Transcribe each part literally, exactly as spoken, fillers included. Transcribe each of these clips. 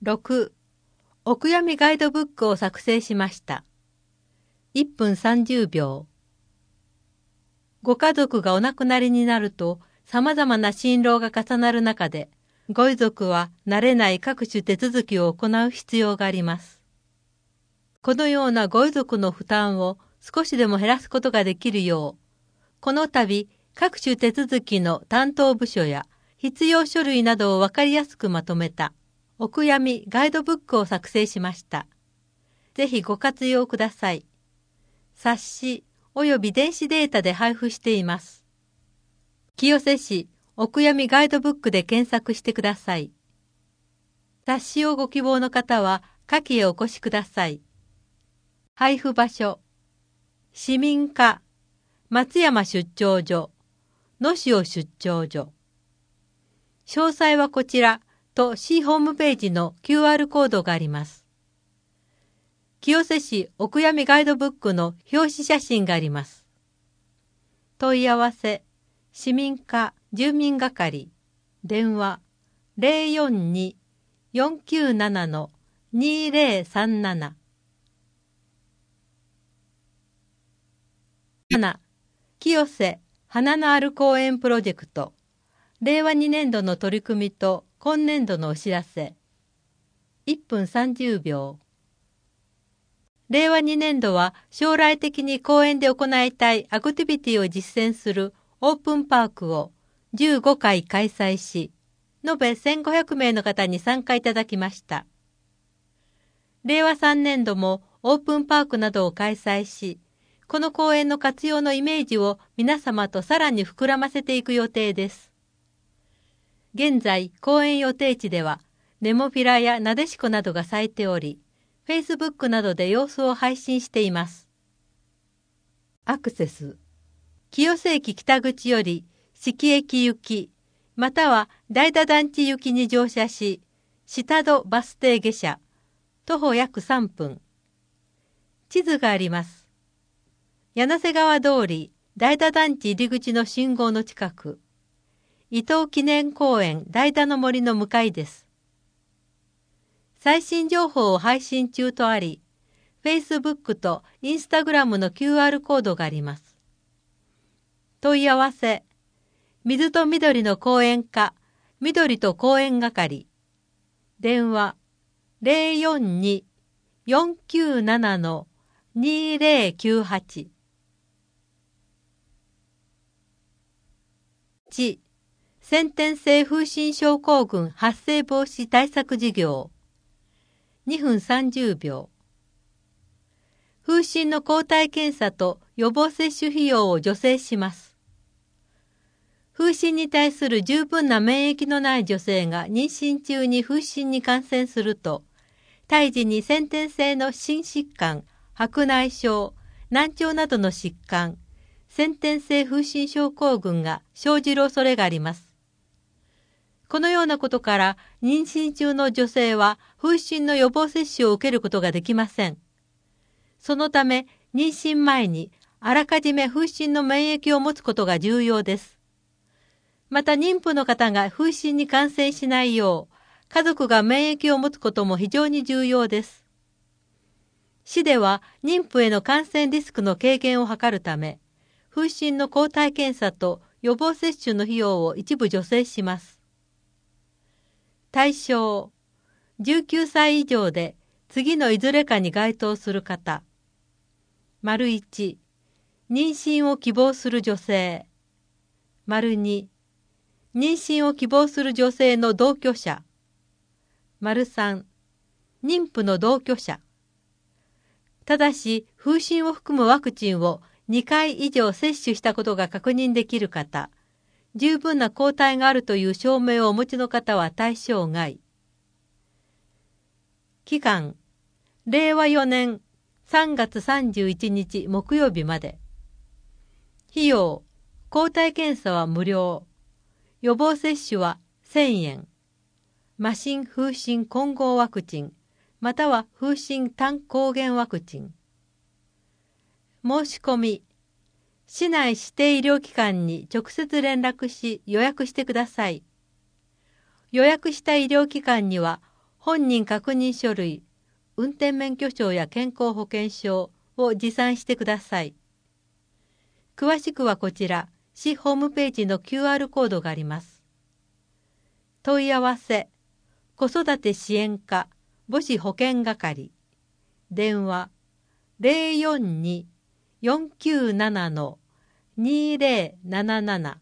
ろく、お悔やみガイドブックを作成しました。いっぷんさんじゅうびょう。ご家族がお亡くなりになると、様々な心労が重なる中で、ご遺族は慣れない各種手続きを行う必要があります。このようなご遺族の負担を少しでも減らすことができるよう、この度各種手続きの担当部署や必要書類などをわかりやすくまとめたお悔やみガイドブックを作成しました。ぜひご活用ください。冊子および電子データで配布しています。清瀬市お悔やみガイドブックで検索してください。冊子をご希望の方は下記へお越しください。配布場所、市民課、松山出張所、野塩出張所。詳細はこちらと市ホームページの キューアール コードがあります。清瀬市お悔やみガイドブックの表紙写真があります。問い合わせ、市民課住民係、電話 ゼロよんに よんきゅうなな にゼロさんなな。なな、清瀬花のある公園プロジェクト、れいわにねんどの取り組みと今年度のお知らせ。いっぷんさんじゅうびょう。れいわにねんどは将来的に公園で行いたいアクティビティを実践するオープンパークをじゅうごかい開催し、延べせんごひゃくめいの方に参加いただきました。れいわさんねんどもオープンパークなどを開催し、この公園の活用のイメージを皆様とさらに膨らませていく予定です。現在、公園予定地では、ネモフィラやナデシコなどが咲いており、Facebook などで様子を配信しています。アクセス。清瀬駅北口より、四季駅行き、または代田団地行きに乗車し、下戸バス停下車、徒歩約さんぷん。地図があります。柳瀬川通り、代田団地入り口の信号の近く、伊東記念公園代田の森の向かいです。最新情報を配信中とあり、Facebook と Instagram の キューアール コードがあります。問い合わせ、水と緑の公園課、緑と公園係、電話ゼロよんに よんきゅうなな にゼロきゅうはち。いち、先天性風疹症候群発生防止対策事業。にふんさんじゅうびょう。風疹の抗体検査と予防接種費用を助成します。風疹に対する十分な免疫のない女性が妊娠中に風疹に感染すると、胎児に先天性の心疾患、白内障、難聴などの疾患、先天性風疹症候群が生じる恐れがあります。このようなことから妊娠中の女性は風疹の予防接種を受けることができません。そのため妊娠前にあらかじめ風疹の免疫を持つことが重要です。また妊婦の方が風疹に感染しないよう家族が免疫を持つことも非常に重要です。市では妊婦への感染リスクの軽減を図るため、風疹の抗体検査と予防接種の費用を一部助成します。対象、じゅうきゅうさい以上で次のいずれかに該当する方。丸いち、妊娠を希望する女性。丸に、妊娠を希望する女性の同居者。丸さん、妊婦の同居者。ただし、風疹を含むワクチンをにかい以上接種したことが確認できる方、十分な抗体があるという証明をお持ちの方は対象外。期間、れいわよねんさんがつさんじゅういちにち木曜日まで。費用、抗体検査は無料。予防接種はせんえん。麻疹風疹混合ワクチン、または風疹単抗原ワクチン。申し込み、市内指定医療機関に直接連絡し予約してください。予約した医療機関には、 本人確認書類、運転免許証や健康保険証を持参してください。詳しくはこちら、市ホームページの キューアール コードがあります。問い合わせ、子育て支援課母子保健係、電話 ゼロよんに よんきゅうなな にゼロなななな。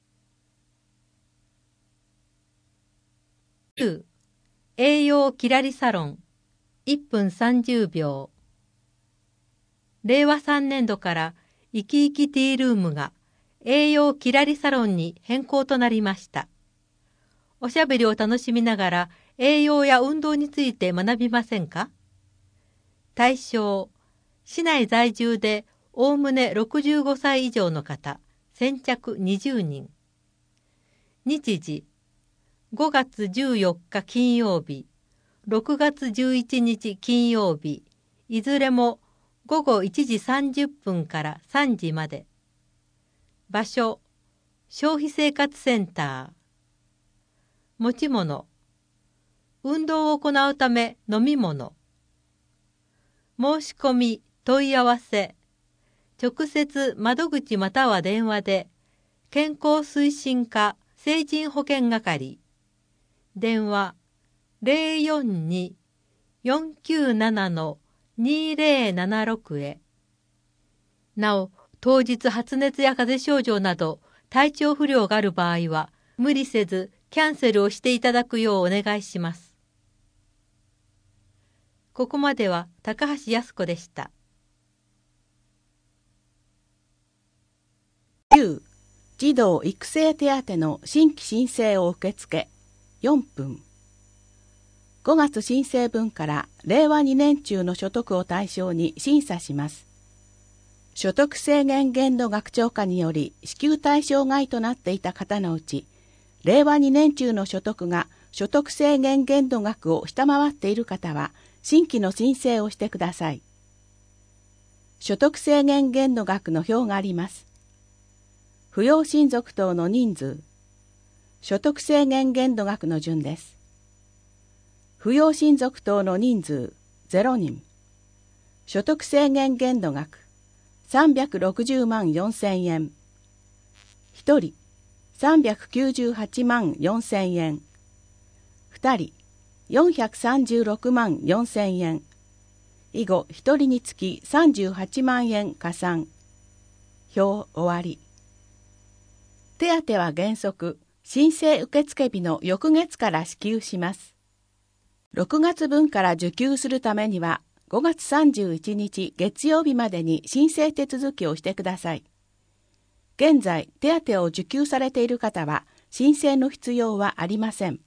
きゅう栄養きらりサロンいっぷんさんじゅうびょう。れいわさんねんどからいきいきティールームが栄養きらりサロンに変更となりました。おしゃべりを楽しみながら栄養や運動について学びませんか？対象、市内在住でおおむねろくじゅうごさい以上の方、先着にじゅうにん。日時、ごがつじゅうよっか金曜日、ろくがつじゅういちにち金曜日、いずれもごごいちじさんじゅっぷんからさんじまで。場所、消費生活センター。持ち物、運動を行うため飲み物。申し込み、問い合わせ、直接窓口または電話で、健康推進課成人保健係、電話ゼロよんに よんきゅうなな にゼロななろく へ。なお、当日発熱や風邪症状など体調不良がある場合は、無理せずキャンセルをしていただくようお願いします。ここまでは高橋靖子でした。 きゅう児童育成手当の新規申請を受付よんぷん。ごがつ申請分かられいわにねん中の所得を対象に審査します。所得制限限度額超過により支給対象外となっていた方のうち、れいわにねん中の所得が所得制限限度額を下回っている方は新規の申請をしてください。所得制限限度額の表があります。扶養親族等の人数、所得制限限度額の順です。扶養親族等の人数ゼロにん、所得制限限度額さんびゃくろくじゅうまんよんせんえん、ひとりさんびゃくきゅうじゅうはちまんよんせんえん、ふたりよんひゃくさんじゅうろくまんよんせんえん、以後ひとりにつきさんじゅうはちまんえん加算。表終わり。手当は原則、申請受付日の翌月から支給します。ろくがつぶんから受給するためには、ごがつさんじゅういちにち月曜日までに申請手続きをしてください。現在、手当を受給されている方は、申請の必要はありません。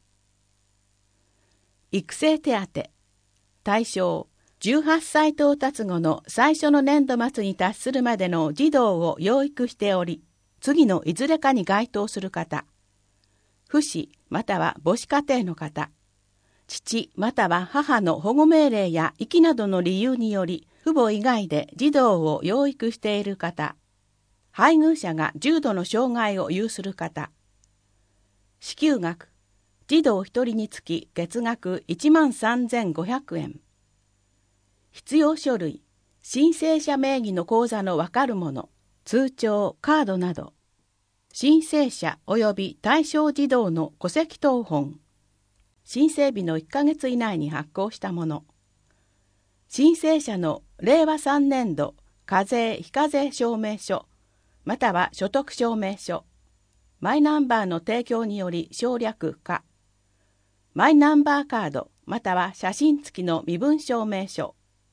育成手当。対象、じゅうはっさい到達後の最初の年度末に達するまでの児童を養育しており、次のいずれかに該当する方、父子または母子家庭の方、父または母の保護命令や遺棄などの理由により父母以外で児童を養育している方、配偶者が重度の障害を有する方、支給額、児童ひとりにつき月額いちまんさんぜんごひゃくえん、必要書類、申請者名義の口座のわかるもの、通帳、カードなど、申請者及び対象児童の戸籍謄本、申請日のいっかげつ以内に発行したもの、申請者のれいわさんねんど課税非課税証明書、または所得証明書、マイナンバーの提供により省略化、マイナンバーカード、または写真付きの身分証明書、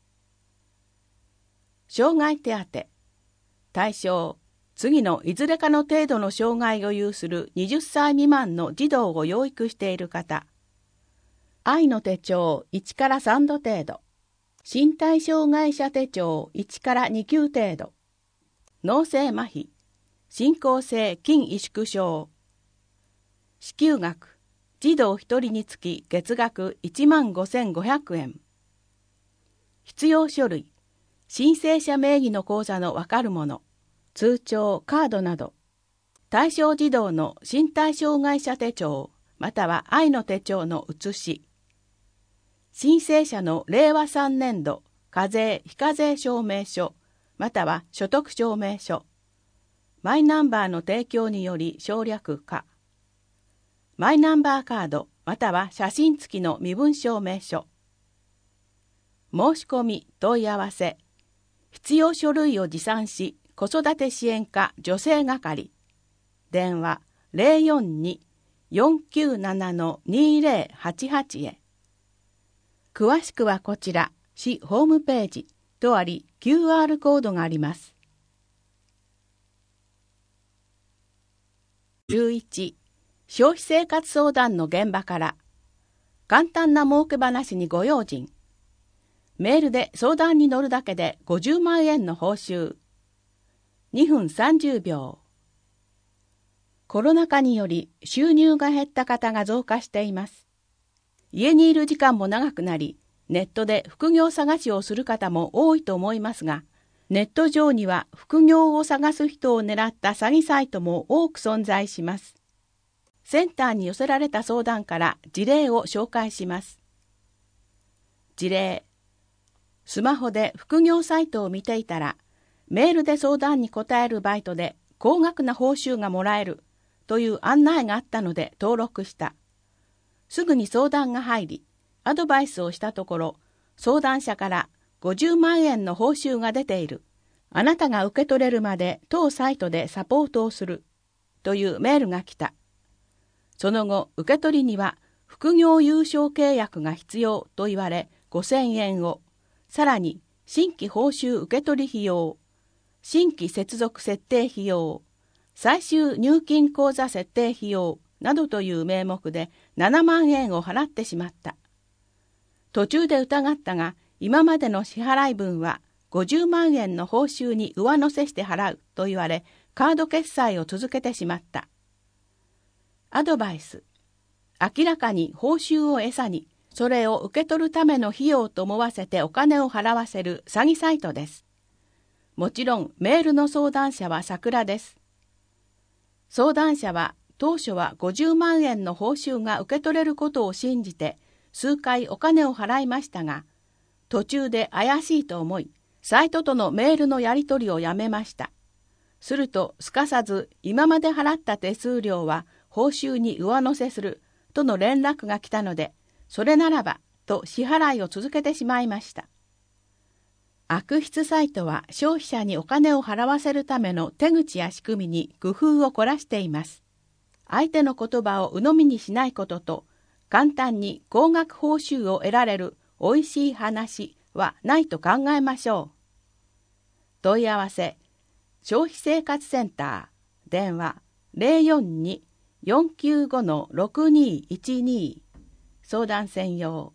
障害手当、対象、次のいずれかの程度の障害を有するはたち未満の児童を養育している方、愛の手帳いちからさんど程度、身体障害者手帳いちからに級程度、脳性麻痺、進行性筋萎縮症、支給額、児童ひとりにつき月額いちまんごせんごひゃくえん、必要書類、申請者名義の口座のわかるもの、通帳、カードなど、対象児童の身体障害者手帳、または愛の手帳の写し、 申請者のれいわさんねんど課税非課税証明書または所得証明書、マイナンバーの提供により省略化、マイナンバーカードまたは写真付きの身分証明書、申し込み問い合わせ、必要書類を持参し子育て支援課女性係、電話 ゼロよんに よんきゅうなな にゼロはちはち へ。詳しくはこちら市ホームページとあり キューアール コードがあります。じゅういち、消費生活相談の現場から簡単な儲け話にご用心。メールで相談に乗るだけでごじゅうまんえんの報酬。にふんさんじゅうびょう。コロナ禍により収入が減った方が増加しています。家にいる時間も長くなり、ネットで副業探しをする方も多いと思いますが、ネット上には副業を探す人を狙った詐欺サイトも多く存在します。センターに寄せられた相談から事例を紹介します。事例。スマホで副業サイトを見ていたら、メールで相談に答えるバイトで高額な報酬がもらえるという案内があったので登録した。すぐに相談が入り、アドバイスをしたところ、相談者からごじゅうまんえんの報酬が出ている。あなたが受け取れるまで当サイトでサポートをするというメールが来た。その後、受け取りには副業有償契約が必要と言われごせんえんを、さらに新規報酬受取費用、新規接続設定費用、最終入金口座設定費用などという名目でななまんえんを払ってしまった。途中で疑ったが、今までの支払い分はごじゅうまんえんの報酬に上乗せして払うと言われ、カード決済を続けてしまった。アドバイス。明らかに報酬を餌に、それを受け取るための費用と思わせてお金を払わせる詐欺サイトです。もちろんメールの相談者は桜です。相談者は当初はごじゅうまんえんの報酬が受け取れることを信じて数回お金を払いましたが、途中で怪しいと思い、サイトとのメールのやり取りをやめました。するとすかさず今まで払った手数料は報酬に上乗せするとの連絡が来たので、それならばと支払いを続けてしまいました。悪質サイトは消費者にお金を払わせるための手口や仕組みに工夫を凝らしています。相手の言葉を鵜呑みにしないことと、簡単に高額報酬を得られるおいしい話はないと考えましょう。問い合わせ、消費生活センター、電話 ゼロよんに よんきゅうご ろくにいちに、相談専用。